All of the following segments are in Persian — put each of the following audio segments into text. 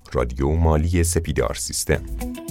رادیو مالی سپیدار سیستم.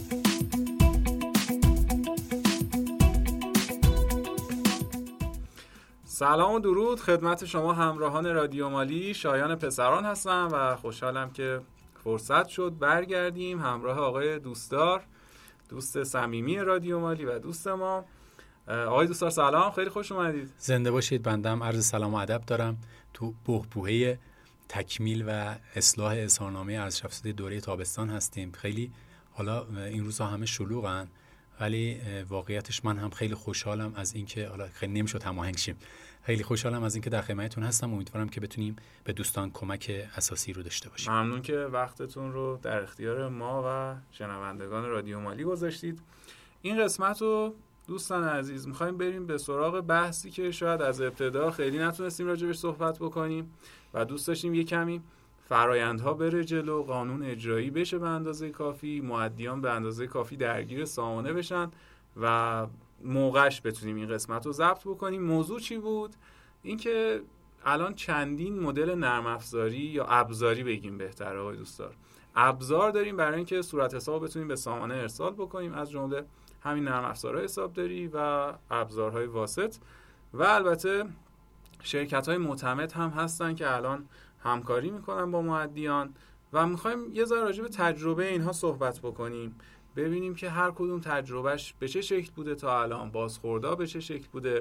سلام و درود خدمت شما همراهان رادیو مالی. شایان پسران هستم و خوشحالم که فرصت شد برگردیم همراه آقای دوستدار، دوست صمیمی رادیو مالی و دوست ما. آقای دوستدار سلام، خیلی خوش اومدید. زنده باشید. بندم عرض سلام و ادب دارم. تو بحبوحه تکمیل و اصلاح اظهارنامه ارزش‌افزوده دوره تابستان هستیم. خیلی حالا این روزها همه شلوغن، ولی واقعیتش من هم خیلی خوشحالم از اینکه حالا خیلی نمیشد هماهنگ شیم. خیلی خوشحالم از اینکه در خدمتتون هستم. امیدوارم که بتونیم به دوستان کمک اساسی رو داشته باشیم. ممنون که وقتتون رو در اختیار ما و شنوندگان رادیو مالی گذاشتید. این قسمت رو دوستان عزیز می‌خوایم بریم به سراغ بحثی که شاید از ابتدا خیلی نتونستیم راجعش صحبت بکنیم و دوست داشتیم یه کمی فرآیندها بره جلو، قانون اجرایی بشه به اندازه کافی، مؤدیان به اندازه کافی درگیر سامانه بشن و موقعش بتونیم این قسمت رو ضبط بکنیم. موضوع چی بود؟ اینکه الان چندین مدل نرم افزاری یا ابزاری بگیم بهتره آقای دوستدار، ابزار داریم برای اینکه صورت حساب بتونیم به سامانه ارسال بکنیم، از جمله همین نرم افزارهای حسابداری و ابزارهای واسط و البته شرکت‌های معتمد هم هستن که الان همکاری میکنن با مؤدیان و میخوایم یه ذره راجع به تجربه اینها صحبت بکنیم، ببینیم که هر کدوم تجربهش به چه شکل بوده تا الان، بازخوردها به چه شکل بوده.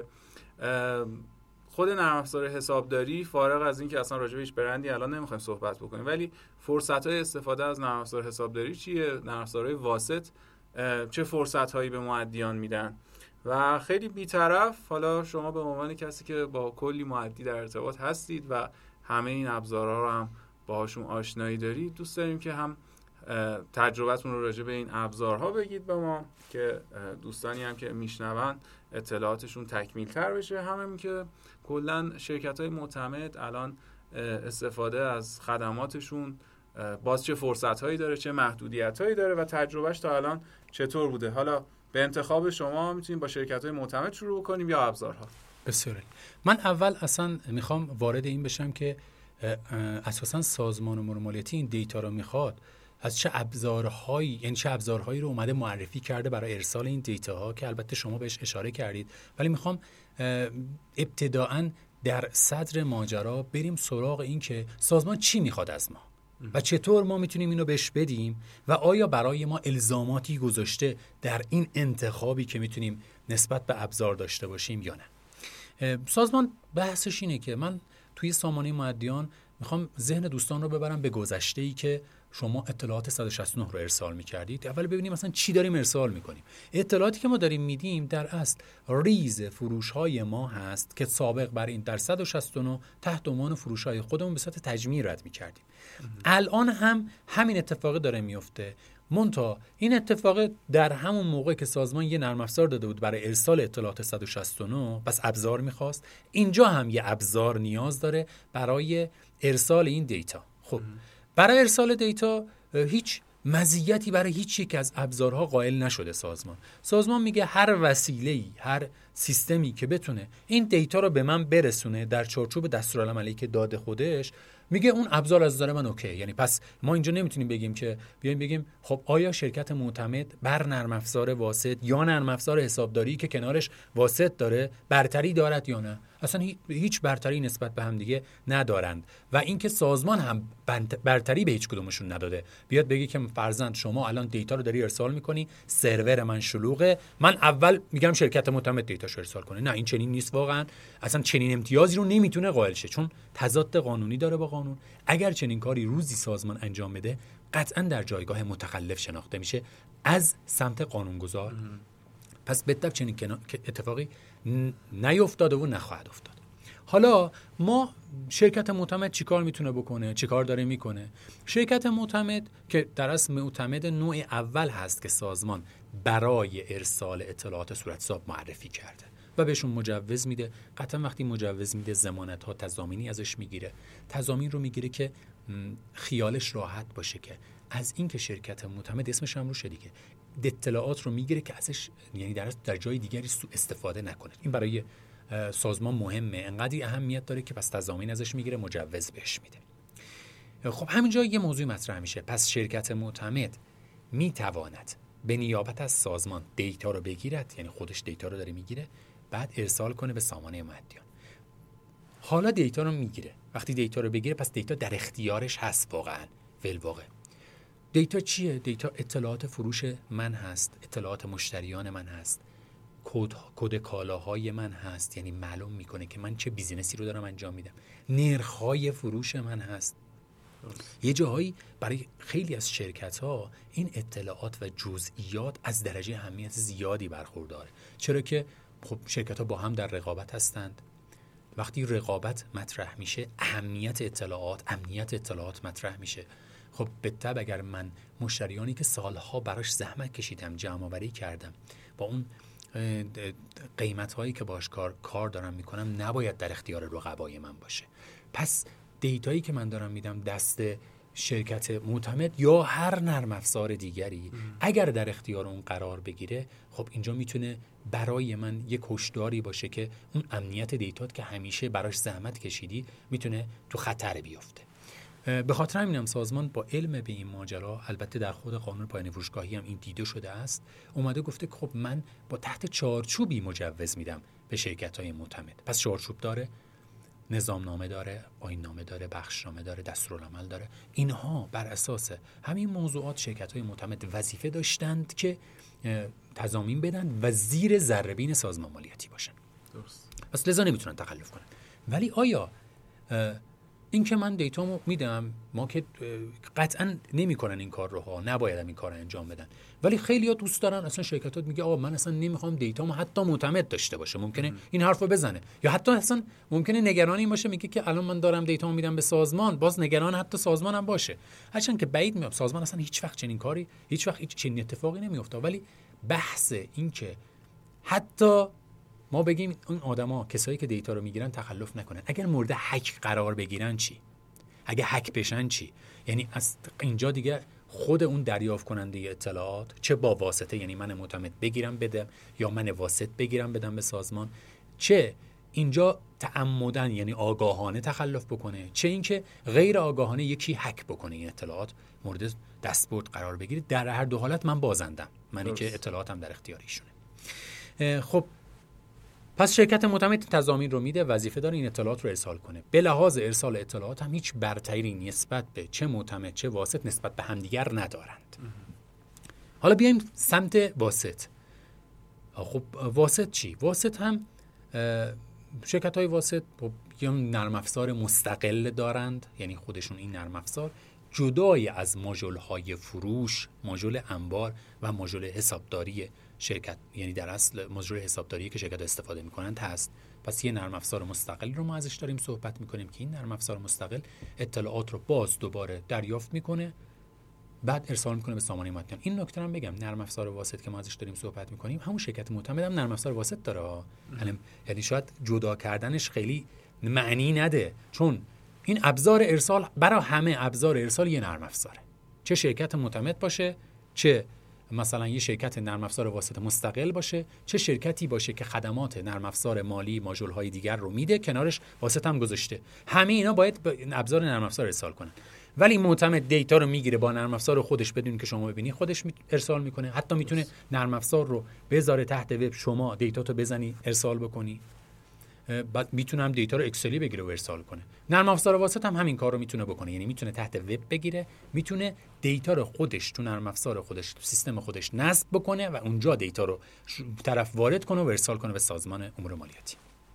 خود نرم افزار حسابداری، فارغ از این که اصلا راجع به هیچ برندی الان نمیخوایم صحبت بکنیم، ولی فرصت‌های استفاده از نرم افزار حسابداری چیه، نرم افزارهای واسط چه فرصت‌هایی به مؤدیان میدن و خیلی بی‌طرف. حالا شما به عنوان کسی که با کلی مؤدی در ارتباط هستید و همه این ابزارها رو هم باهاشون آشنایی دارید، دوست داریم که هم تجربتون رو راجع به این ابزارها بگید به ما که دوستانی هم که میشنون اطلاعاتشون تکمیل تر بشه، همین که کلا شرکت‌های معتمد الان استفاده از خدماتشون باز چه فرصت‌هایی داره، چه محدودیت‌هایی داره و تجربهش تا الان چطور بوده. حالا به انتخاب شما میتونیم با شرکت‌های معتمد شروع کنیم یا ابزارها. بسیار. من اول اصلا میخوام وارد این بشم که اساسا سازمان امور مالیاتی این دیتا رو میخواد از چه ابزارهایی، یعنی چه ابزارهایی رو اومده معرفی کرده برای ارسال این دیتاها که البته شما بهش اشاره کردید، ولی میخوام ابتداءً در صدر ماجرا بریم سراغ این که سازمان چی میخواد از ما و چطور ما میتونیم اینو بهش بدیم و آیا برای ما الزاماتی گذاشته در این انتخابی که میتونیم نسبت به ابزار داشته باشیم یا نه. سازمان بحثش اینه که من توی سامانه مؤدیان میخوام ذهن دوستان رو ببرم به گذشته‌ای که شما اطلاعات 169 رو ارسال می‌کردید. اول ببینیم مثلا چی داریم ارسال می‌کنیم. اطلاعاتی که ما داریم میدیم در اصل ریز فروش‌های ما هست که سابق بر این در 169 تحت عنوان فروش‌های خودمون به صورت تجمیع رد می‌کردیم. الان هم همین اتفاق داره میفته. منتها این اتفاق در همون موقع که سازمان یه نرم افزار داده بود برای ارسال اطلاعات 169، پس ابزار می‌خواست، اینجا هم یه ابزار نیاز داره برای ارسال این دیتا. خب برای ارسال دیتا هیچ مزیتی برای هیچ یک از ابزارها قائل نشده سازمان میگه هر وسیله‌ای، هر سیستمی که بتونه این دیتا رو به من برسونه در چارچوب دستورالعملی که داده خودش، میگه اون ابزار از نظر من اوکی. یعنی پس ما اینجا نمیتونیم بگیم که بیایم بگیم خب آیا شرکت معتمد بر نرم افزار واسط یا نرم افزار حسابداری که کنارش واسط داره برتری دارد یا نه. اصلا هیچ برتری نسبت به هم دیگه ندارند و اینکه سازمان هم برتری به هیچ کدومشون نداده. بیاد بگی که فرضاً شما الان دیتا رو داری ارسال میکنی، سرور من شلوغه، من اول میگم شرکت معتمد دیتاشو ارسال کنه. نه، این چنین نیست واقعا. اصلا چنین امتیازی رو نمیتونه قائل شه، چون تضاد قانونی داره با قانون. اگر چنین کاری روزی سازمان انجام بده، قطعاً در جایگاه متخلف شناخته میشه از سمت قانونگذار. پس بدتر چنین اتفاقی نیفتاده و نخواهد افتاد. حالا ما شرکت معتمد چیکار میتونه بکنه؟ چیکار داره میکنه؟ شرکت معتمد که در اصل معتمد نوع اول هست که سازمان برای ارسال اطلاعات صورت حساب معرفی کرده و بهشون مجوز میده. قطعا وقتی مجوز میده ضمانت ها تضامینی ازش میگیره. تضامین رو میگیره که خیالش راحت باشه که از این که شرکت معتمد اسمش هم روشه دیگه، اطلاعات رو میگیره که ازش یعنی در جای دیگری سوء استفاده نکنه. این برای سازمان مهمه، انقدری اهمیت داره که پس تضامین ازش میگیره، مجوز بهش میده. خب همینجا یه موضوع مطرح میشه. پس شرکت معتمد میتواند به نیابت از سازمان دیتا رو بگیرد، یعنی خودش دیتا رو داره میگیره، بعد ارسال کنه به سامانه مدیان. حالا دیتا رو میگیره، وقتی دیتا رو بگیره پس دیتا در اختیارش هست. واقعا ولواقع دیتا چیه؟ دیتا اطلاعات فروش من هست، اطلاعات مشتریان من هست، کد کالاهای من هست، یعنی معلوم میکنه که من چه بیزینسی رو دارم انجام میدم، نرخ‌های فروش من هست. یه جاهایی برای خیلی از شرکت‌ها این اطلاعات و جزئیات از درجه اهمیت زیادی برخورداره. چرا که خب شرکت‌ها با هم در رقابت هستند. وقتی رقابت مطرح میشه، امنیت اطلاعات مطرح میشه. خب به طبع اگر من مشتریانی که سالها براش زحمت کشیدم، جمع آوری کردم، با اون قیمت‌هایی که باش کار دارم میکنم، نباید در اختیار رقبای من باشه. پس دیتایی که من دارم میدم دست شرکت معتمد یا هر نرم افزار دیگری اگر در اختیار اون قرار بگیره، خب اینجا میتونه برای من یک کشداری باشه که اون امنیت دیتات که همیشه براش زحمت کشیدی میتونه تو خطر بیفته. به خاطر همینم سازمان با علم به این ماجرا، البته در خود قانون پایان فروشگاهی هم این دیده شده است، اومده گفته که خب من با تحت چارچوبی مجوز میدم به شرکت‌های معتمد. پس چارچوب داره، نظامنامه داره، آیین‌نامه داره، بخشنامه داره، دستورالعمل داره. اینها بر اساس همین موضوعات شرکت‌های معتمد وظیفه داشتند که تضامین بدن و زیر ذره‌بین سازمان مالیاتی باشن. درست. پس لذا نمیتونن تخلف کنن. ولی آیا این که من دیتامو میدم، ما که قطعا نمیکنن این کار رو ها، نباید این کار رو انجام بدن، ولی خیلی‌ها دوست دارن. اصلا شرکتات میگه آقا من اصلا نمیخوام دیتامو حتی معتمد داشته باشه، ممکنه این حرفو بزنه، یا حتی اصلا ممکنه نگران این باشه، میگه که الان من دارم دیتامو میدم به سازمان، باز نگران حتی سازمانم باشه، هرچند که بعید میاد سازمان اصلا هیچ وقت هیچ چنین اتفاقی نمیفته. ولی بحث این که حتی ما بگیم اون آدما، کسایی که دیتا رو میگیرن تخلف نکنن، اگر مورد هک قرار بگیرن چی؟ اگه هک بشن چی؟ یعنی از اینجا دیگه خود اون دریافت کننده اطلاعات، چه با واسطه، یعنی من معتمد بگیرم بدم یا من واسط بگیرم بدم به سازمان، چه اینجا تعمدن یعنی آگاهانه تخلف بکنه، چه اینکه غیر آگاهانه یکی هک بکنه این اطلاعات مورد دستبرد قرار بگیره، در هر دو حالت من بازندم، منی که اطلاعاتم در اختیار ایشونه. خب پس شرکت معتمد تضامین رو میده، وظیفه داره این اطلاعات رو ارسال کنه. به لحاظ ارسال اطلاعات هم هیچ برتری نسبت به چه معتمد چه واسط نسبت به همدیگر ندارند. حالا بیایم سمت واسط. خب واسط چی؟ واسط هم شرکت‌های واسط یه نرم افزار مستقل دارند، یعنی خودشون این نرم افزار جدای از ماژول‌های فروش، ماژول انبار و ماژول حسابداری شرکت، یعنی در اصل ماژول حسابداری که شرکت استفاده می‌کنند هست. پس یه نرم افزار مستقل رو ما ازش داریم صحبت می‌کنیم که این نرم افزار مستقل اطلاعات رو باز دوباره دریافت می‌کنه، بعد ارسال می‌کنه به سامانه مدیان. این نکته هم بگم، نرم افزار واسط که ما ازش داریم صحبت می‌کنیم، همون شرکت معتمد هم نرم افزار واسط داره. یعنی شاید جدا کردنش خیلی معنی نده، چون این ابزار ارسال برای همه ابزار ارسال یه نرم افزاره، چه شرکت معتمد باشه، چه مثلا یه شرکت نرم افزار واسط مستقل باشه، چه شرکتی باشه که خدمات نرم افزار مالی، ماژول‌های دیگر رو میده، کنارش واسط هم گذاشته. همه اینا باید ابزار نرم افزار ارسال کنن. ولی معتمد دیتا رو میگیره با نرم افزار خودش بدون که شما ببینی، خودش ارسال میکنه. حتی میتونه نرم افزار رو بذاره تحت وب، شما دیتاتو بزنی ارسال بکنی. بعد میتونه هم دیتا رو اکسلی بگیره و ارسال کنه. نرم افزار واسط هم همین کار رو میتونه بکنه، یعنی میتونه تحت وب بگیره، میتونه دیتا رو خودش تو نرم افزار خودش، تو سیستم خودش نصب بکنه و اونجا دیتا رو طرف وارد کنه و ارسال کنه به سازمان امور مالیاتی.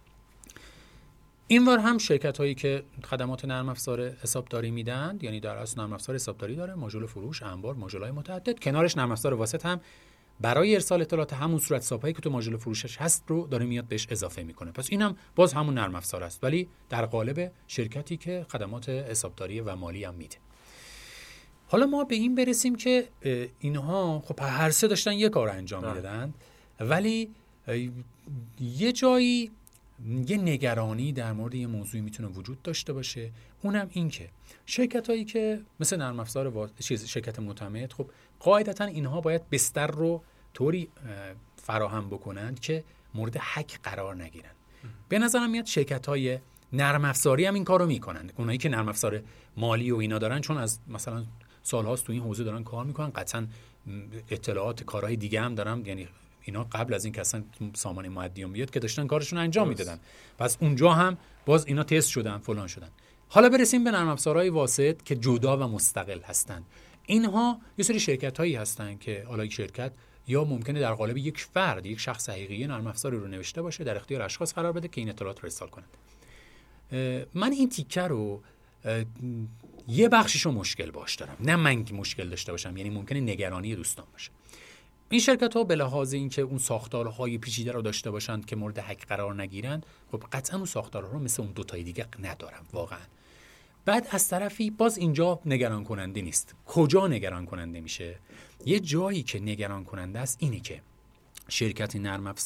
اینور هم شرکت هایی که خدمات نرم افزار حسابداری میدن، یعنی در اصل نرم افزار حسابداری داره، ماژول فروش، انبار، ماژول‌های متعدد، کنارش نرم افزار واسط هم برای ارسال اطلاعات همون صورت حسابایی که تو ماژول فروشش هست رو داره میاد بهش اضافه میکنه. پس اینم باز همون نرم افزار است، ولی در قالب شرکتی که خدمات حسابداری و مالی هم میده. حالا ما به این برسیم که اینها خب هر سه داشتن یک کار انجام میدادن، ولی یه جایی یه نگرانی در مورد یه موضوعی میتونه وجود داشته باشه، اونم این که شرکتایی که مثل نرم افزار شرکت معتمد، خب قاعدتا اینها باید بستر رو طوری فراهم بکنند که مورد هک قرار نگیرن. به نظرم میاد شرکت‌های نرم افزاری هم این کارو میکنن. اونایی که نرم افزار مالی و اینا دارن، چون از مثلا سالهاست تو این حوزه دارن کار میکنن، قطعا اطلاعات کارهای دیگه هم دارن. یعنی اینا قبل از این که اصلا سامانه مؤدیان بیاد که داشتن کارشون انجام میدادن، پس اونجا هم باز اینا تست شدن، فلان شدن. حالا برسیم به نرم افزارهای واسط که جدا و مستقل هستند. اینها یه سری شرکت‌هایی هستن که حالا یک شرکت یا ممکنه در قالب یک فرد، یک شخص حقیقی نرم افزاری رو نوشته باشه، در اختیار اشخاص قرار بده که این اطلاعات رو ارسال کنند. من این تیکه رو یه بخشیشو مشکل باش دارم، نه من که مشکل داشته باشم، یعنی ممکنه نگرانی دوستان باشه. این شرکت‌ها به لحاظ اینکه اون ساختارهای پیچیده رو داشته باشند که مورد هک قرار نگیرند، خب قطعا اون ساختارها رو مثل اون دو تای دیگه ندارن واقعا. بعد از طرفی باز اینجا نگران کننده نیست. کجا نگران کننده میشه؟ یه جایی که نگران کننده است اینه که شرکتی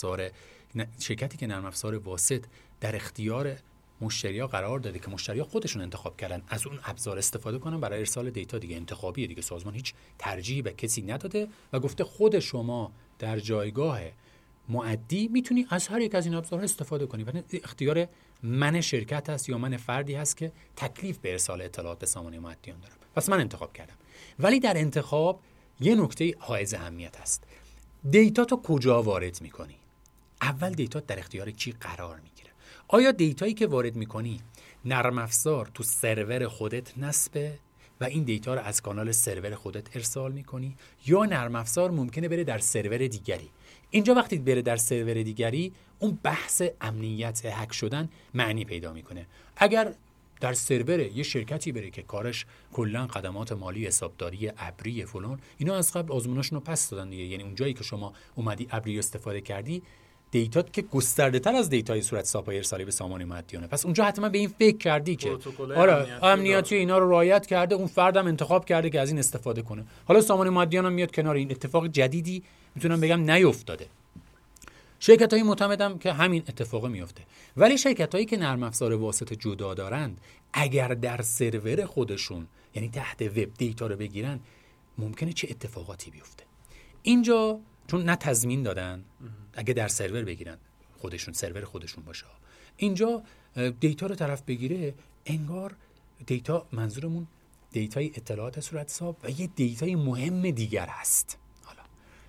که نرم افزار واسط در اختیار مشتری‌ها قرار داده که مشتری‌ها خودشون انتخاب کردن از اون ابزار استفاده کنن برای ارسال دیتا. دیگه انتخابیه دیگه، سازمان هیچ ترجیحی به کسی نداده و گفته خود شما در جایگاه مؤدی میتونی از هر یک از این ابزارها استفاده کنی و اختیار من شرکت هست یا من فردی هست که تکلیف به ارسال اطلاعات به سامانه مؤدیان دارم. پس من انتخاب کردم. ولی در انتخاب یه نکته حائز اهمیت هست. دیتا تو کجا وارد میکنی؟ اول دیتا در اختیار کی قرار میگیره؟ آیا دیتایی که وارد میکنی نرم افزار تو سرور خودت نصبه و این دیتا رو از کانال سرور خودت ارسال میکنی، یا نرم افزار ممکنه بره در سرور دیگری؟ اینجا وقتی بره در سرور دیگری، اون بحث امنیت هک شدن معنی پیدا میکنه. اگر در سرور یه شرکتی بره که کارش کلا خدمات مالی، حسابداری ابری فلان، اینا از قبل آزموناشون رو پس دادن دیگه. یعنی اونجایی که شما اومدی ابری استفاده کردی، دیتا که گسترده تر از دیتای صورت حساب‌های ارسالی به سامانه مؤدیانه. پس اونجا حتما به این فکر کردی که آره امنیتی اینا رو رعایت کرده، اون فردم انتخاب کرده که از این استفاده کنه. حالا سامانه مؤدیان هم میاد کنار. این اتفاق جدیدی میتونم بگم نیفتاده. شرکت‌های معتمدم که همین اتفاق میفته. ولی شرکت‌هایی که نرم افزار واسط جدا دارند، اگر در سرور خودشون یعنی تحت وب دیتا رو بگیرن، ممکنه چه اتفاقاتی بیفته. اینجا چون نه تضمین دادن اگه در سرور بگیرن خودشون، سرور خودشون باشه، اینجا دیتا رو طرف بگیره، انگار دیتا، منظورمون دیتای اطلاعات صورت حساب و یه دیتای مهم دیگر هست. حالا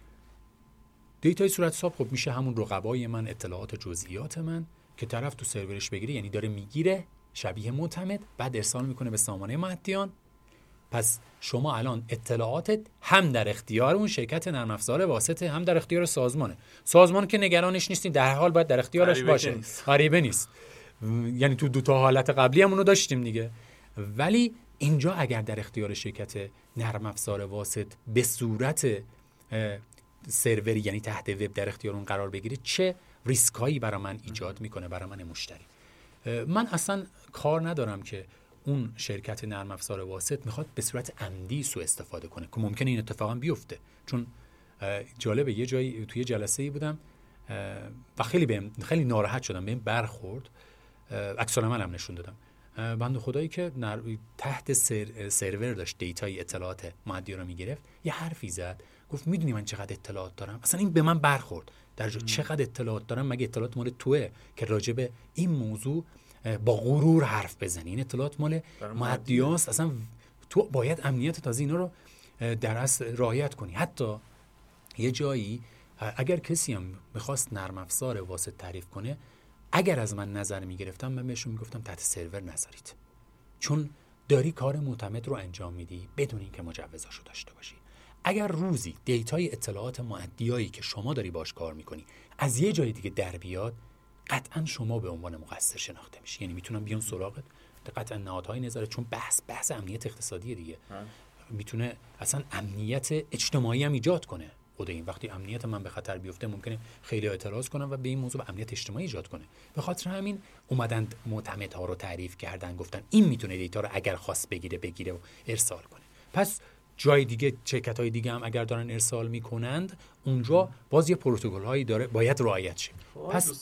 دیتای صورت حساب خب میشه همون رقبای من، اطلاعات جزئیات من که طرف تو سرورش بگیره، یعنی داره میگیره شبیه معتمد، بعد ارسال میکنه به سامانه مؤدیان. پس شما الان اطلاعاتت هم در اختیار اون شرکت نرم افزار واسطه، هم در اختیار سازمانه. سازمان که نگرانش نیستی، در حال باید در اختیارش باشه. غریبه نیست. یعنی تو دو تا حالت قبلی همونو داشتیم دیگه. ولی اینجا اگر در اختیار شرکت نرم افزار واسط به صورت سروری، یعنی تحت وب در اختیار اون قرار بگیره، چه ریسکایی برای من ایجاد میکنه، برای من مشتری. من اصلا کار ندارم که اون شرکت نرم افزار واسط میخواد به صورت عمدی سوء استفاده کنه که ممکنه این اتفاقا بیفته. چون جالبه یه جایی توی جلسه‌ای بودم و خیلی ناراحت شدم، بهم برخورد، عکس العملم نشون دادم. بنده خدایی که تحت سرور داشت دیتای اطلاعات مؤدیان رو میگرفت، یه حرفی زد، گفت میدونی من چقدر اطلاعات دارم؟ اصلا این به من برخورد. در چقدر اطلاعات دارم؟ مگه اطلاعات مال توئه که راجع به این موضوع با غرور حرف بزنی؟ این اطلاعات مال مؤدیاست، اصلا تو باید امنیت تازه اینا رو در اصل رعایت کنی. حتی یه جایی اگر کسی هم میخواست نرم افزار واسط تعریف کنه، اگر از من نظر میگرفتم، من بهشون میگفتم تحت سرور نذارید، چون داری کار معتمد رو انجام میدی بدون اینکه مجوزاشو داشته باشی. اگر روزی دیتای اطلاعات مؤدیایی که شما داری باش کار میکنی از یه جای دیگه در بیاد، قطعا شما به عنوان مقصر شناخته میشی. یعنی میتونم بیان سراغت، قطعا نهادهای نظارت، چون بحث امنیت اقتصادی دیگه میتونه اصلا امنیت اجتماعی هم ایجاد کنه. خود این وقتی امنیت من به خطر بیفته، ممکنه خیلی اعتراض کنن و به این موضوع امنیت اجتماعی ایجاد کنه. به خاطر همین اومدن معتمدها رو تعریف کردن، گفتن این میتونه دیتا رو اگر خواست بگیره و ارسال کنه. پس جای دیگه، شرکت‌های دیگه هم اگر دارن ارسال میکنند، اونجا باز یه پروتکل‌هایی داره باید رعایت شه. پس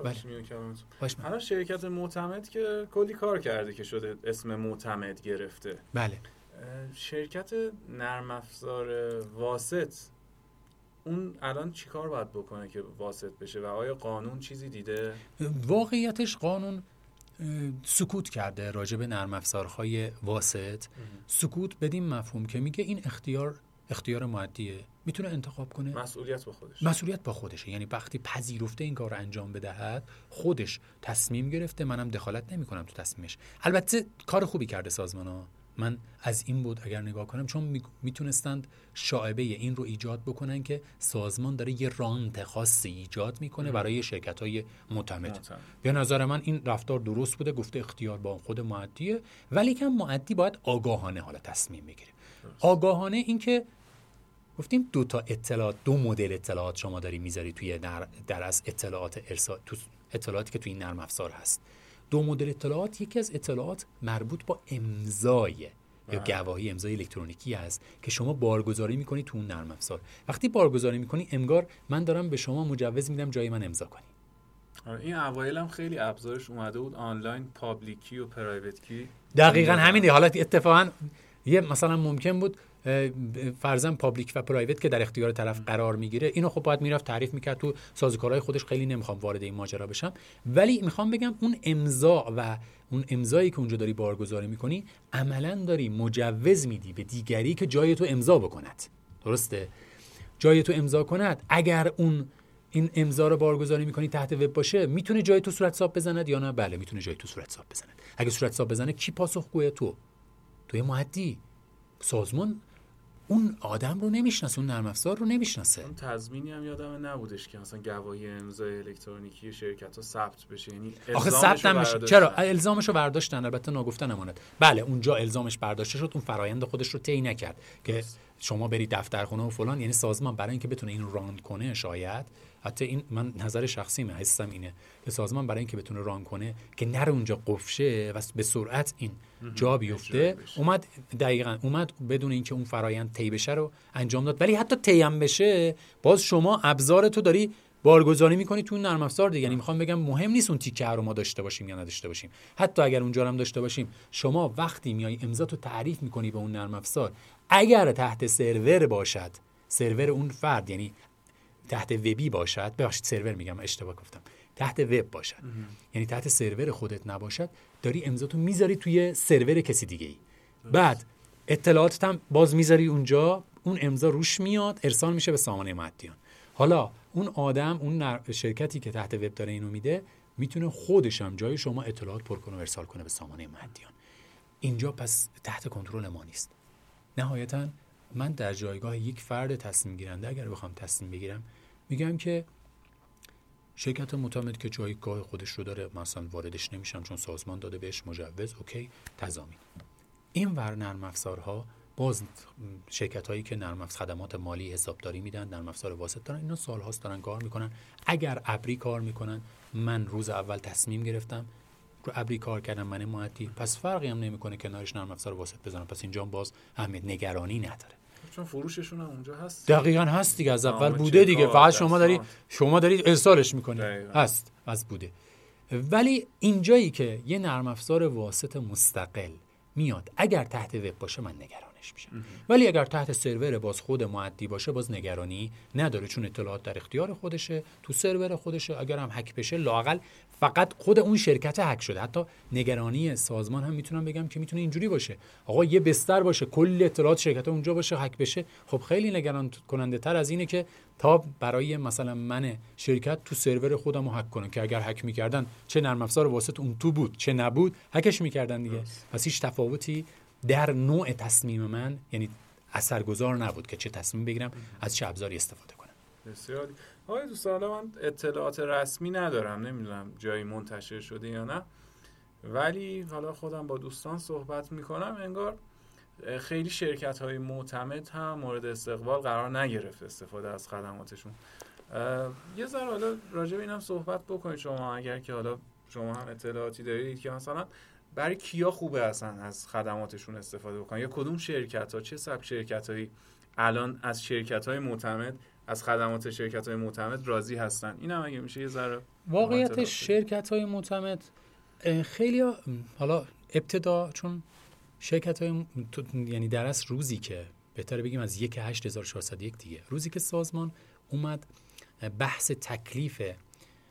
هر شرکت معتمد که کلی کار کرده که شده اسم معتمد گرفته. بله. شرکت نرم افزار واسط اون الان چیکار باید بکنه که واسط بشه و آیا قانون چیزی دیده؟ واقعیتش قانون سکوت کرده راجع به نرم افزارهای واسط. سکوت بدین مفهوم که میگه این اختیار مؤدیه، میتونه انتخاب کنه، مسئولیت با خودشه. یعنی وقتی پذیرفته این کار رو انجام بدهد، خودش تصمیم گرفته، منم دخالت نمیکنم تو تصمیمش. البته کار خوبی کرده سازمان‌ها، من از این بود اگر نگاه کنم، چون میتونستند شائبه این رو ایجاد بکنن که سازمان داره یه رانت خاصی ایجاد میکنه برای شرکت‌های معتمد. به نظر من این رفتار درست بوده، گفته اختیار با خود مؤدیه، ولی که مؤدی باید آگاهانه حالا تصمیم بگیره. آگاهانه این که گفتیم دو مدل اطلاعات شما داری میذاری توی در از اطلاعات ارسال، تو اطلاعاتی که توی این نرم افزار هست. دو مدل اطلاعات، یکی از اطلاعات مربوط با امضای یا گواهی امضای الکترونیکی است که شما بارگذاری میکنی تو اون نرم افزار. وقتی بارگذاری میکنی، انگار من دارم به شما مجوز میدم جای من امضا کنی. این اوایل هم خیلی ابزارش اومده بود، آنلاین پابلیک کی و پرایوت کی. دقیقاً همینه. حالا اتفاقاً یه مثلا ممکن بود فرضاً پابلیک و پرایوت که در اختیار طرف قرار میگیره، اینو خب باید میرفت تعریف میکرد تو سازوکارهای خودش. خیلی نمیخوام وارد این ماجرا بشم، ولی میخوام بگم اون امضا و اون امضایی که اونجا داری بارگذاری میکنی، عملاً داری مجوز میدی به دیگری که جای تو امضا بکند. درسته؟ جای تو امضا کند. اگر این امضا رو بارگذاری میکنی تحت وب باشه، میتونه جای تو صورت حساب بزند یا نه؟ بله میتونه جای تو صورت حساب بزند. اگه صورت حساب بزنه، کی پاسخگوی توی مؤدی؟ سازمان اون آدم رو نمیشناسه، اون نرم افزار رو نمیشناسه. اون تضمینی هم یادم نبودش که مثلا گواهی امضای الکترونیکی شرکت‌ها ثبت بشه. یعنی آخه ثبت نمیشه. چرا؟ الزامشو برداشتن، البته ناگفته نماند. بله اونجا الزامش برداشته شد، اون فرایند خودش رو طی نکرد که شما بری دفترخونه و فلان. یعنی سازمان برای اینکه بتونه این ران کنه، شاید حتی این من نظر شخصیمه، حسم اینه که سازمان برای اینکه بتونه ران کنه که نره اونجا قفشه و به سرعت این جا بیفته، اومد بدون اینکه اون فرایند طی بشه رو انجام داد. ولی حتی طی هم بشه، باز شما ابزار تو داری بارگذاری میکنی تو اون نرم افزار دیگه. یعنی میخوام بگم مهم نیست اون تیکه رو ما داشته باشیم یا نداشته باشیم. حتی اگر اونجا هم داشته باشیم، شما وقتی میای امضا تو تعریف میکنی به اون نرم افزار، اگر تحت سرور باشد، سرور اون فرد، یعنی تحت وبی باشد، ببخشید سرور میگم اشتباه گفتم، تحت وب باشد، یعنی تحت سرور خودت نباشد، داری امضاتو میذاری توی سرور کسی دیگه ای. بعد اطلاعاتت هم باز میذاری اونجا، اون امضا روش میاد، ارسال میشه به سامانه مؤدیان. حالا اون آدم، اون شرکتی که تحت وب داره اینو میده، میتونه خودش هم جای شما اطلاعات پر کنه و ارسال کنه به سامانه مؤدیان. اینجا پس تحت کنترل ما نیست. نهایتاً من در جایگاه یک فرد تصمیم گیرنده اگر بخوام تصمیم بگیرم، میگم که شرکت معتمد که جایگاه خودش رو داره، مثلا واردش نمیشم چون سازمان داده بهش مجوز، اوکی، تضامین. این ور نرم افزارها، باز شرکت هایی که نرم افزار خدمات مالی حسابداری میدن، نرم افزار واسط دارن، اینا سالهاست دارن کار میکنن. اگر ابری کار میکنن، من روز اول تصمیم گرفتم رو ابری کار کردم، من مؤدی، پس فرقی هم نمیکنه کنارش نرم افزار واسط بزنم. پس اینجا باز اهمیت نگرانی نداره، چون فروششون هم اونجا هست. دقیقاً هست دیگه، از اول بوده دیگه، فقط شما داری ارسالش میکنی. هست، از بوده. ولی اینجایی که یه نرم افزار واسط مستقل میاد، اگر تحت وب باشه من نگرانش میشم، ولی اگر تحت سرور باز خود مؤدی باشه، باز نگرانی نداره، چون اطلاعات در اختیار خودشه، تو سرور خودشه. اگر هم هک بشه، لااقل فقط خود اون شرکت هک شده. حتی نگرانی سازمان هم میتونم بگم که میتونه اینجوری باشه، آقا یه بستر باشه، کل اطلاعات شرکت اونجا باشه، هک بشه. خب خیلی نگران کننده تر از اینه که تا برای مثلا من شرکت تو سرور خودم رو هک کنن، که اگر هک میکردن چه نرم افزار واسط اون تو بود چه نبود، هکش میکردن دیگه. پس هیچ تفاوتی در نوع تصمیم من، یعنی اثرگذار نبود که چه تصمیم بگیرم، از چه ابزاری استفاده کنم. بسیار آقای دوستان، من اطلاعات رسمی ندارم، نمیدونم جایی منتشر شده یا نه، ولی حالا خودم با دوستان صحبت میکنم، انگار خیلی شرکت‌های معتمد هم مورد استقبال قرار نگرفت استفاده از خدماتشون. یه ذره حالا راجع به اینم صحبت بکنید شما، اگر که حالا شما هم اطلاعاتی دارید که مثلا برای کیا خوبه اصلا از خدماتشون استفاده بکنن، یا کدوم شرکت‌ها، چه سبک شرکت‌هایی الان از شرکت‌های معتمد، از خدمات شرکت‌های معتمد راضی هستن؟ اینم اگه میشه یه ذره. واقعیت شرکت‌های معتمد خیلی حالا ابتدا، چون شرکت‌های یعنی در اصل روزی که بهتره بگیم از 1/8/1401 دیگه، روزی که سازمان اومد بحث تکلیف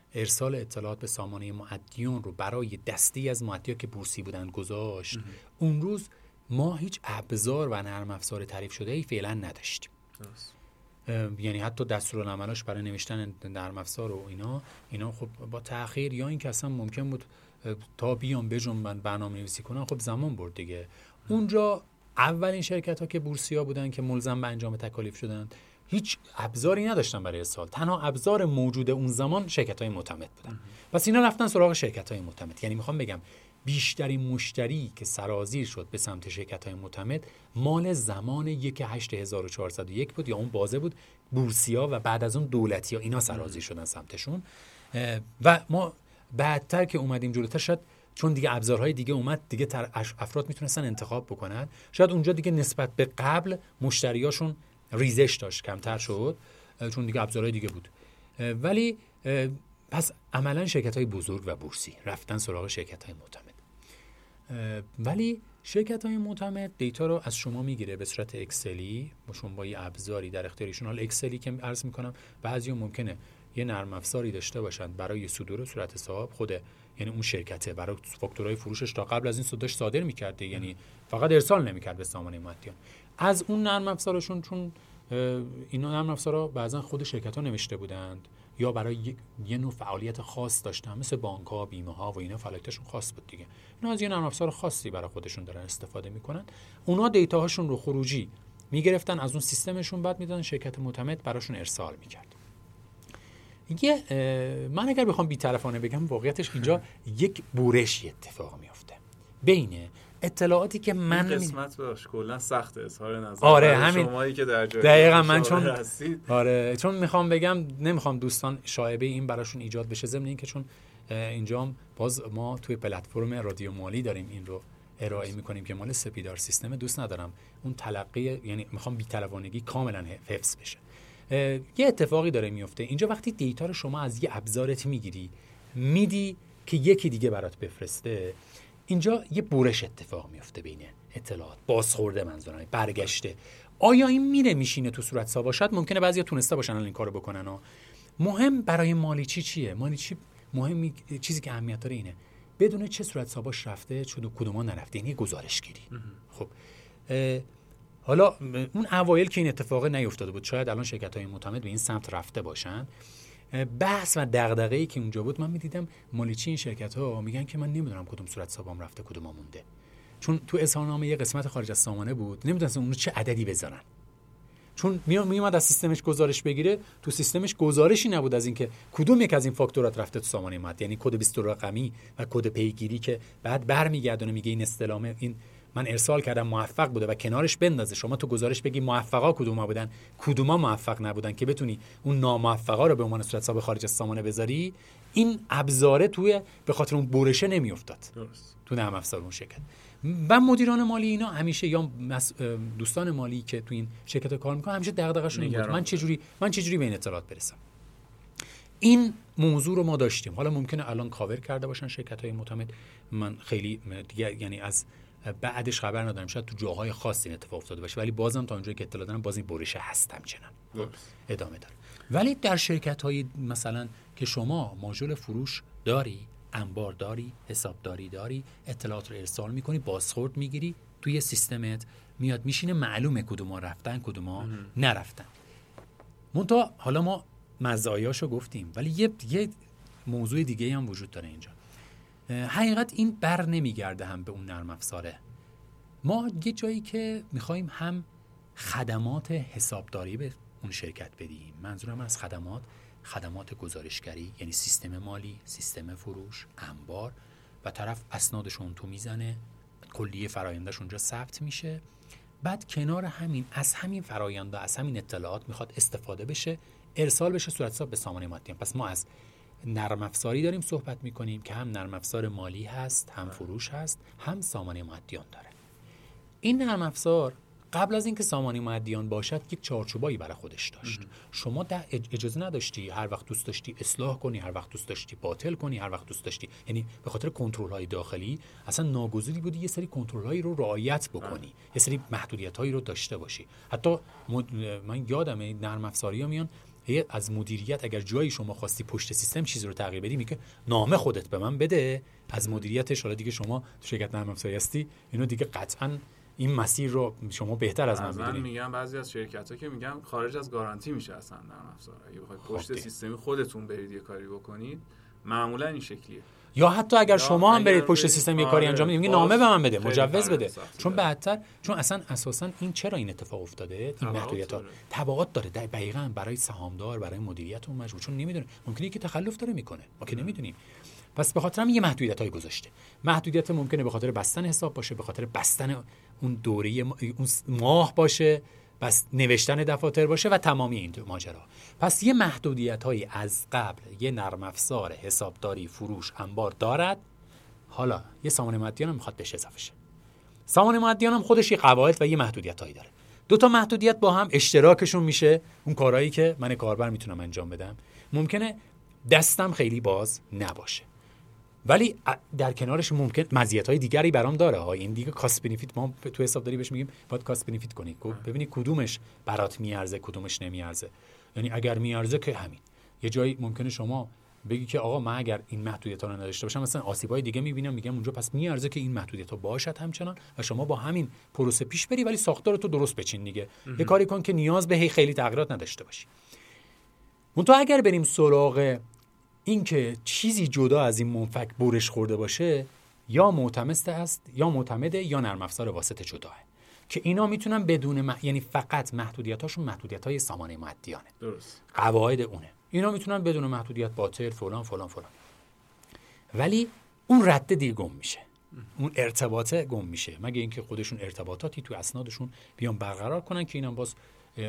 ارسال اطلاعات به سامانه مؤدیان رو برای دستی از مؤدیان که بورسی بودن گذاشت، اون روز ما هیچ ابزار و نرم افزار تعریف شده ای فعلا نداشتیم. یعنی حتی دستورالعملاش برای نوشتن نرم افزار و اینا خب با تأخیر، یا اینکه اصلا ممکن بود تا بیان بجنبن برنامه‌نویسی کنن، خب زمان برد دیگه. اونجا اولین شرکت‌ها که بورسیا بودن که ملزم به انجام تکالیف شدن، هیچ ابزاری نداشتن برای ارسال. تنها ابزار موجود اون زمان شرکت‌های معتمد بودن. پس اینا رفتن سراغ شرکت‌های معتمد. یعنی میخوام بگم بیشترین مشتری که سرازیر شد به سمت شرکت‌های معتمد مال زمان 1/8/1401 بود، یا اون بازه بود بورسیا و بعد از اون دولتی‌ها اینا سرازیر شدن سمتشون. و ما بعدتر که اومدیم جلوتر، شاید چون دیگه ابزارهای دیگه اومد، دیگه افراد میتونستن انتخاب بکنن، شاید اونجا دیگه نسبت به قبل مشتریاشون ریزش داشت، کمتر شد، چون دیگه ابزارهای دیگه بود. ولی پس عملا شرکت‌های بزرگ و بورسی رفتن سراغ شرکت‌های معتمد. ولی شرکت‌های معتمد دیتا رو از شما میگیره به صورت اکسلی، شما با یه ابزاری در اختیارشون. حالا اکسلی که عرض میکنم، بعضیا ممکنه یه نرم افزاری داشته باشن برای صدور صورت حساب، یعنی اون شرکته برای فاکتورهای فروشش تا قبل از این داشت صادر می‌کرد، یعنی فقط ارسال نمی‌کرد به سامانه مؤدیان. از اون نرم افزارشون، چون اینا نرم افزارا بعضا خود شرکت‌ها نوشته بودند یا برای یه نوع فعالیت خاص داشتن، مثل بانک‌ها، بیمه‌ها و اینا فعالیتشون خاص بود دیگه. اینا از یه نرم افزار خاصی برای خودشون دارن استفاده می‌کنن. اونا دیتاهاشون رو خروجی می‌گرفتن از اون سیستمشون، بعد می‌دادن شرکت معتمد براشون ارسال می‌کرد. من اگر بخوام بی‌طرفانه بگم، واقعیتش اینجا یک بورشی اتفاق میفته بین اطلاعاتی که من قسمت باش کلا سخت اظهار نظر. آره همین شمایی که در جای دقیقاً من چون هستید. آره چون میخوام بگم، نمیخوام دوستان شایبه این براشون ایجاد بشه، ضمن این که چون اینجا باز ما توی پلتفرم رادیو مالی داریم این رو ارائه میکنیم که مال سپیدار سیستم، دوست ندارم اون تلقی، یعنی میخوام بی‌طرفانگی کاملا حفظ بشه. یه اتفاقی داره میفته اینجا، وقتی دیتا رو شما از یه ابزارت میدی که یکی دیگه برات بفرسته، اینجا یه بورش اتفاق میفته بین اطلاعات، بازخورده، منظورم برگشته. آیا این میشینه تو صورت حساب؟ شاید ممکنه بعضیا تونسته باشن این کارو بکنن ها. مهم برای مالیچی چیه؟ مالیچی مهم چیزی که اهمیت داره اینه بدون چه صورت حساباش رفته، چه کدوما نرفته، یعنی گزارشگیری. خب حالا اون اوایل که این اتفاق نیفتاده بود، شاید الان شرکت‌های معتمد به این سمت رفته باشن. بحث و دغدغه‌ای که اونجا بود، من می‌دیدم مالیچی این شرکت‌ها میگن که من نمیدونم کدوم صورت حسابم رفته کدوم مونده، چون تو اظهارنامه یه قسمت خارج از سامانه بود، نمیدونستن اون چه عددی بذارن، چون میومد از سیستمش گزارش بگیره، تو سیستمش گزارشی نبود از اینکه کدوم یک از این فاکتورات رفته تو سامانه مؤدی، یعنی کد 22 رقمی و کد پیگیری که بعد برمیگردونه میگه این استلامه، این من ارسال کردم موفق بوده و کنارش بندازه، شما تو گزارش بگی موفقا کدوما بودن، کدوما موفق نبودن، که بتونی اون ناموفقا رو به عنوان صورت حساب خارج از سامانه بذاری. این ابزاره توی به خاطر اون بورشه نمیافتاد تو نرم افزار اون شرکت. و مدیران مالی اینا همیشه، یا دوستان مالی که تو این شرکت کار میکنن، همیشه دغدغه‌شون این بود من چجوری به این اطلاعات برسم. این موضوع رو ما داشتیم. حالا ممکنه الان کاور کرده باشن شرکت‌های معتمد، من خیلی دیگه یعنی از بعدش خبر ندارم، شاید تو جاهای خاصی این اتفاق افتاده باشه، ولی بازم تا اونجایی که اطلاع دارم باز این برش هست همچنان ادامه داره. ولی در شرکت‌های مثلا که شما ماژول فروش داری، انبار داری، حسابداری داری، اطلاعات رو ارسال می‌کنی، بازخورد می‌گیری، توی سیستمت میاد میشینه، معلومه کدوما رفتن کدوما نرفتن. منتها حالا ما مزایاشو گفتیم، ولی یه موضوع دیگه هم وجود داره اینجا. حقیقت این بر نمیگرده هم به اون نرم افزاره. ما یه جایی که میخوایم هم خدمات حسابداری به اون شرکت بدیم، منظورم از خدمات گزارشگری، یعنی سیستم مالی، سیستم فروش، انبار، و طرف اسنادشون تو میزنه، کلیه فرآیندش اونجا ثبت میشه، بعد کنار همین از همین فراینده، از همین اطلاعات میخواد استفاده بشه، ارسال بشه صورت حساب به سامانه مؤدیان. پس ما از نرم افزاری داریم صحبت میکنیم که هم نرم افزار مالی هست، هم فروش هست، هم سامانه مؤدیان داره. این نرم افزار قبل از اینکه سامانه مؤدیان باشد یک چارچوبایی برای خودش داشت. شما اجازه نداشتی هر وقت دوست داشتی اصلاح کنی، هر وقت دوست داشتی باطل کنی، هر وقت دوست داشتی، یعنی به خاطر کنترل‌های داخلی اصلا ناگزیری بودی یه سری کنترل‌هایی رو رعایت بکنی، یه سری محدودیت‌هایی رو داشته باشی. حتی من یادمه نرم افزاری‌ها میان از مدیریت اگر جایی شما خواستی پشت سیستم چیزی رو تغییر بدی، میگه نامه خودت به من بده، از مدیریتش حالا دیگه شما تو شرکت نرم افزاری هستی، اینو دیگه قطعاً این مسیر رو شما بهتر از من می‌دونید. من میگم بعضی از شرکت‌ها که میگم خارج از گارانتی میشه اصلا نرم افزار. اگه بخواید پشت سیستمی خودتون برید یه کاری بکنید، معمولا این شکلیه. یا حتی اگر شما هم برید پشت سیستم یه کاری انجام بدید، میگه نامه به من بده، مجوز بده. چون بعدتر چون اصلا اساسا این چرا این اتفاق افتاده، این محدودیت‌ها تبعات داره دقیقاً برای سهامدار، برای مدیریت اون مجبور، چون نمیدونه ممکنه که تخلف داره میکنه، ما که نمیدونیم. پس به خاطر همین یه محدودیت‌های گذاشته. محدودیت ممکنه به خاطر بستن حساب باشه، به خاطر بستن اون دوره اون ماه باشه، بس نوشتن دفاتر باشه و تمامی این ماجرا. پس یه محدودیت‌هایی از قبل یه نرم افزار حسابداری، فروش، انبار دارد. حالا یه سامانه مادیان هم میخواد بهش اضافه شه. سامانه مادیان هم خودش یه قواعد و یه محدودیت‌هایی داره. دو تا محدودیت با هم اشتراکشون میشه اون کارهایی که من کاربر میتونم انجام بدم. ممکنه دستم خیلی باز نباشه، ولی در کنارش ممکن مزیت‌های دیگری برام داره ها. این دیگه کاست بنفیت، ما تو حسابداری بهش میگیم باید کاست بنفیت کنی، ببینی کدومش برات میارزه کدومش نمیارزه. یعنی اگر میارزه که همین. یه جایی ممکنه شما بگی که آقا من اگر این محدودیت‌ها رو نداشته باشم مثلا آسیب‌های دیگه میبینم، میگم اونجا پس میارزه که این محدودیت‌ها باشد همچنان و شما با همین پروسه پیش بری، ولی ساختارتو درست بچین دیگه. یه کاری کن که نیاز به خیلی تغییرات نداشته باشی. منتها اگر بریم سراغ این که چیزی جدا از این منفک برش خورده باشه، یا معتمده یا نرم افزار واسطه جداه، که اینا میتونن بدون یعنی فقط محدودیتاشون محدودیت‌های سامانه مادیانه. درست. قواعد اونه. اینا میتونن بدون محدودیت باطل فلان فلان فلان. ولی اون رده دیگه گم میشه. اون ارتباطه گم میشه، مگه اینکه خودشون ارتباطاتی تو اسنادشون بیان برقرار کنن که اینم باز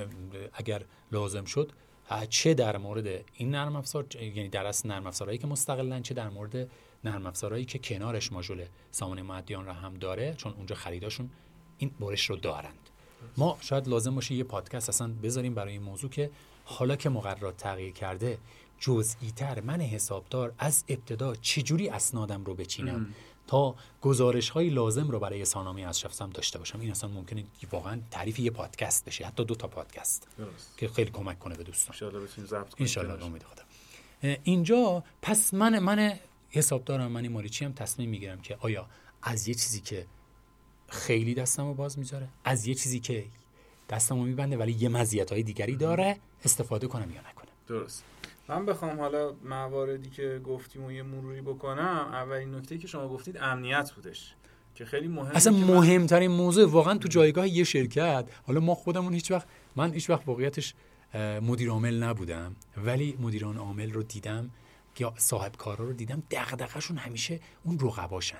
اگر لازم شد چه در مورد این نرم افزار، یعنی در اصل نرم افزارهایی که مستقلن، چه در مورد نرم افزارهایی که کنارش ماژول سامانه مادیان را هم داره، چون اونجا خریداشون این برش رو دارند. ما شاید لازم باشه یه پادکست اصلا بذاریم برای این موضوع که حالا که مقررات تغییر کرده جزئی تر من حسابدار از ابتدا چجوری اسنادم رو بچینم تا گزارش‌های لازم رو برای سامانه از شخصم داشته باشم. این اصلا ممکنه واقعا تعریف یه پادکست بشه، حتی 2 تا پادکست. درست. که خیلی کمک کنه به دوستان. ان شاءالله بتونیم ضبط کنیم. ان شاءالله امید خدا. اینجا پس من حسابدارم، من مالیچی هم تصمیم میگیرم که آیا از یه چیزی که خیلی دستمو باز میذاره، از یه چیزی که دستمو میبنده ولی یه مزیت‌های دیگری داره استفاده کنم یا نکنم. درست. من بخوام حالا مواردی که گفتیم و یه مروری بکنم، اولین نکته که شما گفتید امنیت بودش که خیلی مهمه. اصلا مهمترین موضوع واقعا تو جایگاه یه شرکت، حالا ما خودمون من هیچ وقت واقعیتش مدیر عامل نبودم، ولی مدیران عامل رو دیدم یا صاحب کارا رو دیدم، دغدغه‌شون همیشه اون رقباشن.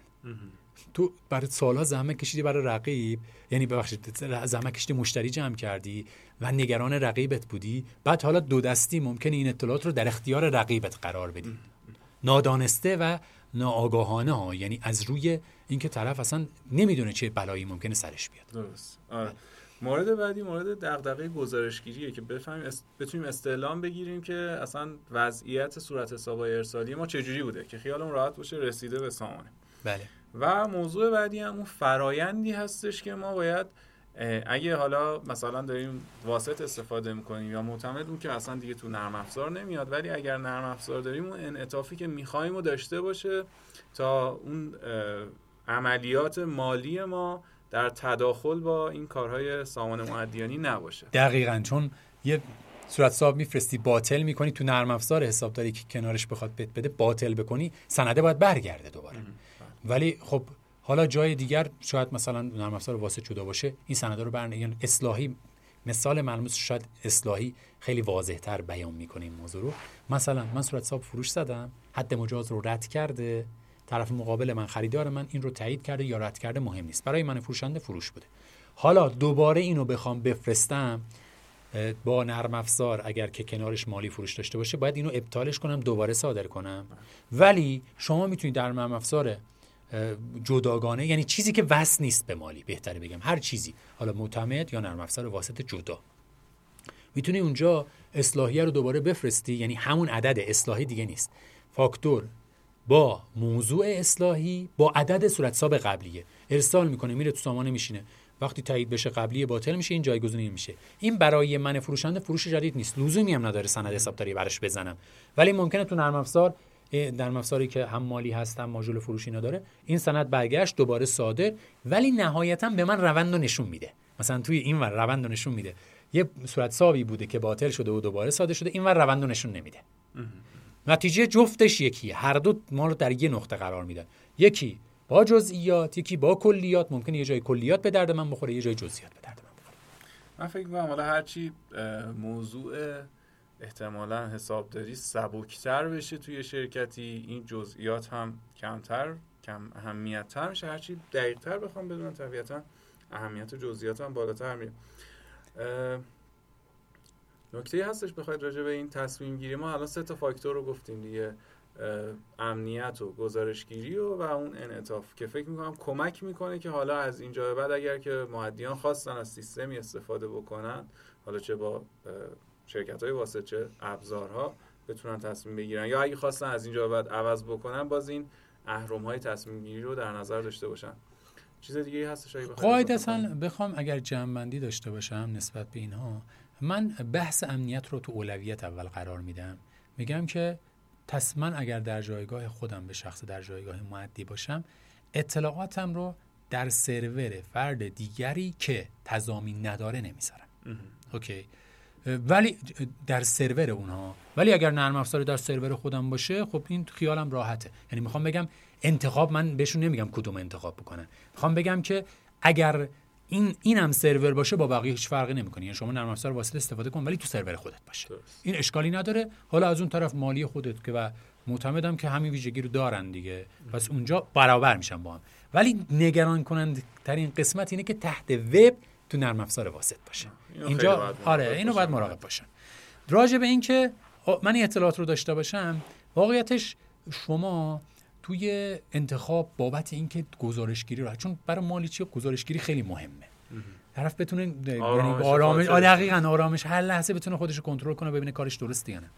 تو برای سالها زحمت کشیدی برای رقیب، یعنی ببخشید زحمت کشیدی مشتری جمع کردی و نگران رقیبت بودی، بعد حالا دو دستی ممکنه این اطلاعات رو در اختیار رقیبت قرار بدی، نادانسته و ناآگاهانه ها، یعنی از روی اینکه طرف اصلا نمیدونه چه بلایی ممکنه سرش بیاد. درست. مورد بعدی مورد دغدغه گزارشگیریه که بتونیم استعلام بگیریم که اصلا وضعیت صورت حساب‌های ارسالی ما چجوری بوده که خیالمون راحت باشه رسیده به سامانه. بله. و موضوع بعدی هم اون فرایندی هستش که ما باید اگه حالا مثلا داریم واسط استفاده میکنیم یا معتمد، اون که اصلا دیگه تو نرم افزار نمیاد، ولی اگر نرم افزار داریم اون انعطافی که میخوایم و داشته باشه تا اون عملیات مالی ما در تداخل با این کارهای سامانه مادیانی نباشه. دقیقاً، چون یه صورت حساب میفرستی باطل میکنی تو نرم افزار حسابداری که کنارش بخواد بده باطل بکنی، سنده باید برگرده دوباره. ولی خب حالا جای دیگر شاید مثلا نرم افزار واسط جدا باشه، این سنده رو یعنی اصلاحی، مثال ملموس شاید اصلاحی خیلی واضح‌تر بیان میکنه این موضوع رو. مثلا من صورت حساب فروش زدم، حد مجاز رو رد کرده، طرف مقابل من خریدار من این رو تایید کرده یا رد کرده مهم نیست، برای من فروشنده فروش بوده. حالا دوباره اینو بخوام بفرستم با نرم افزار، اگر که کنارش مالی فروش داشته باشه باید اینو ابطالش کنم دوباره صادر کنم. ولی شما میتونید در نرم افزار جداگانه، یعنی چیزی که وصل نیست به مالی، بهتره بگم هر چیزی، حالا معتمد یا نرم افزار واسط جدا، میتونی اونجا اصلاحیه رو دوباره بفرستی، یعنی همون عدد اصلاحی دیگه نیست، فاکتور با موضوع اصلاحی با عدد صورت حساب قبلیه ارسال میکنه، میره تو سامانه میشینه، وقتی تایید بشه قبلی باطل میشه، این جایگزین میشه. این برای من فروشنده فروش جدید نیست، لزومی هم نداره سند حسابداری براش بزنم، ولی ممکنه تو نرم افزاری که هم مالی هست هم ماژول فروشی نداره این سند برگشت دوباره صادر، ولی نهایتا به من روند رو نشون میده. مثلا توی این ور روند رو نشون میده، یه صورت حسابی بوده که باطل شده و دوباره صادر شده، این ور روند رو نشون نمیده. نتیجه جفتش یکیه، هر دو ما رو در یه نقطه قرار میدن، یکی با جزئیات یکی با کلیات. ممکنه یه جای کلیات به درد من بخوره، یه جای جزئیات به درد من بخوره. من فکر می‌کنم حالا هرچی موضوع احتمالاً حسابداری سبکتر بشه توی شرکتی، این جزئیات هم کم اهمیت‌تر میشه. هرچی دقیق‌تر بخوام بدونم طبیعتاً اهمیت جزئیات هم بالاتر میره. نکته هستش بخواید راجع به این تصمیم گیری، ما الان 3 تا فاکتور رو گفتیم دیگه، امنیت و گزارشگیری و اون انعطاف، که فکر میکنم کمک میکنه که حالا از اینجا به بعد اگر که مؤدیان خواستن از سیستمی استفاده بکنن، حالا چه با شرکت‌های واسطه چه ابزارها، بتونن تصمیم بگیرن، یا اگه خواستن از اینجا به بعد عوض بکنن باز این اهرم‌های تصمیم گیری رو در نظر داشته باشن. چیز دیگه هستش قاعدتاً بخوام اگر جمع‌بندی داشته باشم نسبت به اینها، من بحث امنیت رو تو اولویت اول قرار میدم. میگم که من اگر در جایگاه خودم به شخص در جایگاه مؤدی باشم، اطلاعاتم رو در سرور فرد دیگری که تضامین نداره نمیذارم. اوکی، ولی در سرور اونها. ولی اگر نرم افزار در سرور خودم باشه، خب این خیالم راحته. یعنی میخوام بگم انتخاب، من بهشون نمیگم کدوم انتخاب بکنن، میخوام بگم که اگر اینم سرور باشه با بقیه هیچ فرقی نمیکنه. یعنی شما نرم افزار واسطه استفاده کن ولی تو سرور خودت باشه، این اشکالی نداره. حالا از اون طرف مالی خودت که و معتمدم که همین ویژگی رو دارن دیگه، پس اونجا برابر میشن با هم. ولی نگران کننده ترین قسمت اینه که تحت وب تو نرم افزار واسط باشه. اینجا اینو باید مراقب باشن. راجع به این که من این اطلاعات رو داشته باشم، واقعیتش شما توی انتخاب بابت این که گزارشگیری رو، چون برای مالیچی گزارشگیری خیلی مهمه، طرف بتونه یعنی آرامش، دقیقاً آرامش هر لحظه بتونه خودش رو کنترل کنه، ببینه کارش درسته یا نه.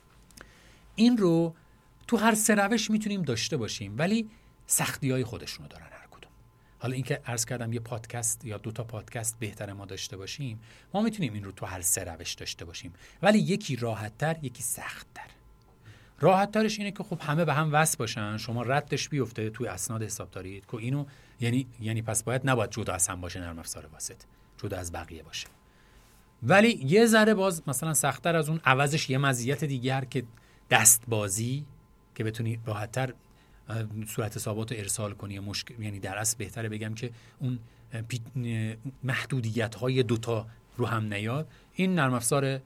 این رو تو هر 3 روش میتونیم داشته باشیم، ولی سختی‌های خودشونو دارن هر کدوم. حالا اینکه عرض کردم یه پادکست یا 2 تا پادکست بهتره ما داشته باشیم، ما میتونیم این رو تو هر 3 روش داشته باشیم، ولی یکی راحت‌تر یکی سخت‌تر. راحت ترش اینه که خب همه به هم وصل باشن، شما ردش بیفته توی اسناد حسابداری که اینو یعنی پس نباید جدا از هم باشه نرم افزار واسط، جدا از بقیه باشه. ولی یه ذره باز مثلا سخت‌تر از اون، عوضش یه مزیت دیگر که دستبازی، که بتونی راحت‌تر صورت حسابات رو ارسال کنی. یعنی در اصل بهتره بگم که اون محدودیت‌های 2 تا رو هم نیاد. این نرم افزار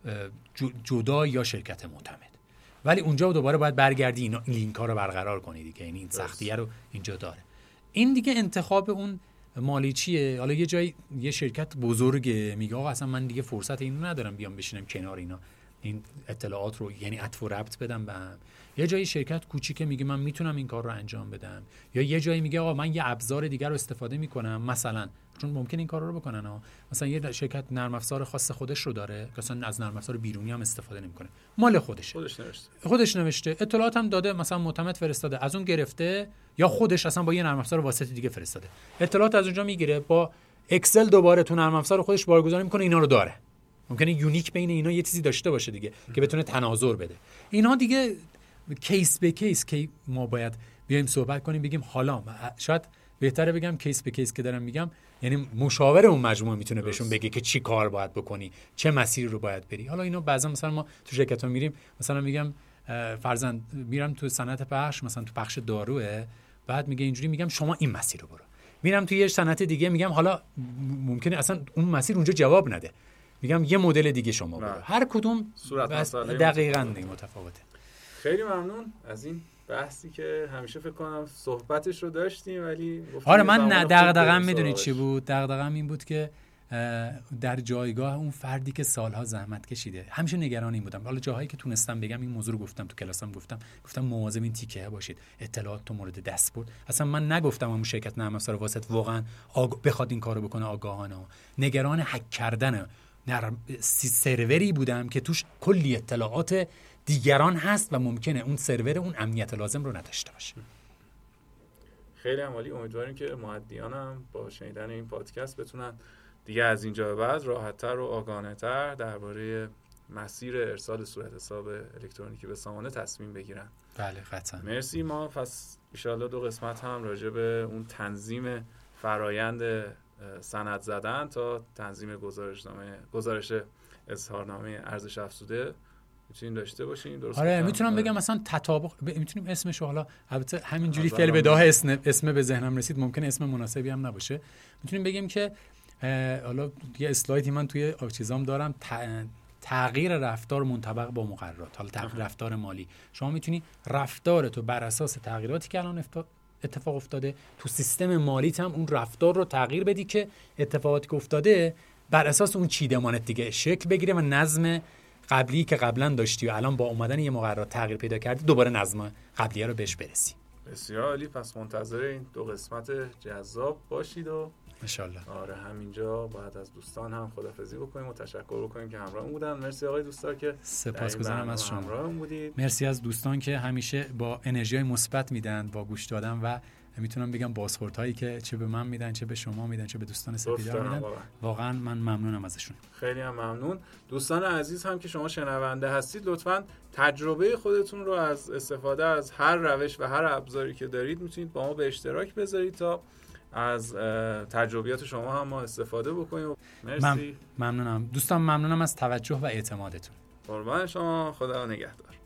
جدا یا شرکت معتمد، ولی اونجا دوباره باید برگردی این لینک ها رو برقرار کنی دیگه. یعنی این سختیه رو اینجا داره. این دیگه انتخاب اون مالیچیه. حالا یه جای یه شرکت بزرگه میگه آقا اصلا من دیگه فرصت اینو ندارم بیام بشینم کنار اینا این اطلاعات رو یعنی عطف و ربط بدم به هم. یه جایی شرکت کوچیکه میگه من میتونم این کار رو انجام بدم، یا یه جایی میگه آقا من یه ابزار دیگر رو استفاده میکنم، مثلا چون ممکن این کار رو بکنن ها. مثلا یه شرکت نرم افزار خاص خودش رو داره که اصلا از نرم افزار بیرونی هم استفاده نمیکنه، مال خودش نوشته اطلاعات هم داده، مثلا معتمد فرستاده، از اون گرفته، یا خودش اصلا با یه نرم افزار واسطه دیگه فرستاده، اطلاعات از اونجا میگیره، با اکسل دوباره تو نرم افزار خودش بارگذاری میکنه، اینا رو داره. ممکنه یونیک بین اینا یه چیزی داشته باشه دیگه که بتونه تناظر بده. اینا دیگه کیس به کیس که ما باید بیایم صحبت کنیم، بگیم حالا شاید بهتره بگم کیس به کیس که دارم میگم، یعنی مشاور اون مجموعه میتونه بهشون بگه که چی کار باید بکنی، چه مسیری رو باید بری. حالا اینو بعضا مثلا ما تو شرکت‌ها میریم، مثلا میگم فرضاً میرم تو صنعت پخش، مثلا تو پخش داروه، بعد میگه اینجوری، میگم شما این مسیر رو برو. میرم تو یه صنعت دیگه، میگم حالا ممکنه اصلا اون مسیر اونجا جواب نده، میگم یه مدل دیگه شما برو. هر کدوم دقیقاً متفاوته. خیلی ممنون از این بحثی که همیشه فکر کنم صحبتش رو داشتیم، ولی آره من دغدغه‌ام میدونید چی بود؟ دغدغه‌ام این بود که در جایگاه اون فردی که سالها زحمت کشیده، همیشه نگران این بودم. حالا جاهایی که تونستم بگم این موضوع رو گفتم، تو کلاسام گفتم مواظب این تیکه باشید، اطلاعات تو مورد دستبرد. اصلا من نگفتم اون شرکت نرم افزار واسط واقعا بخواد این کارو بکنه آگاهانه، نگران هک کردن سروری بودم که توش کلی اطلاعات دیگران هست و ممکنه اون سرور اون امنیت لازم رو نداشته باشه. خیلی هم عالی. امیدواریم که مؤدیان هم با شنیدن این پادکست بتونن دیگه از اینجا به بعد راحت‌تر و آگاهانه‌تر درباره مسیر ارسال صورت حساب الکترونیکی به سامانه تصمیم بگیرن. بله قطعا. مرسی. ما پس ان شاءالله 2 قسمت هم راجع به اون تنظیم فرایند سند زدن تا تنظیم گزارش اظهارنامه ارزش افزوده میتونیم داشته باشیم. درست؟ آره میتونم بگم مثلا تطابق میتونیم اسمش رو، حالا البته همینجوری فعل بداهه اسم به ذهنم رسید، ممکنه اسم مناسبی هم نباشه. میتونیم بگیم که حالا یه اسلایدی من توی چیزام دارم، تغییر رفتار منطبق با مقررات. حالا تغییر رفتار مالی، شما میتونی رفتارتو بر اساس تغییراتی که الان اتفاق افتاده تو سیستم مالیت هم اون رفتار رو تغییر بدی که اتفاقاتی که افتاده بر اساس اون چیدمانت دیگه شکل بگیره و نظم قبلی که قبلا داشتی و الان با اومدن یه مقررات تغییر پیدا کردی دوباره نظم قبلیه رو بهش برسی. بسیار عالی. پس منتظر این 2 قسمت جذاب باشید و انشالله. آره همینجا باید از دوستان هم خداحافظی بکنیم و تشکر بکنیم که همراهمون بودن. مرسی آقای دوستار که سپاسگزارم از شما همراهمون بودید. مرسی از دوستان که همیشه با انرژی مثبت میدن با گوش دادن و میتونم بگم بازخوردهایی که چه به من میدن چه به شما میدن چه به دوستان سپیدار میدن. واقعا من ممنونم ازشون. خیلی هم ممنون. دوستان عزیز هم که شما شنونده هستید لطفاً تجربه خودتون رو از استفاده از هر روش و هر ابزاری که دارید میتونید با ما به اشتراک بذارید تا از تجربیات شما هم ما استفاده بکنیم. مرسی. ممنونم دوستان، ممنونم از توجه و اعتمادتون. قربان شما. خدا نگهدار.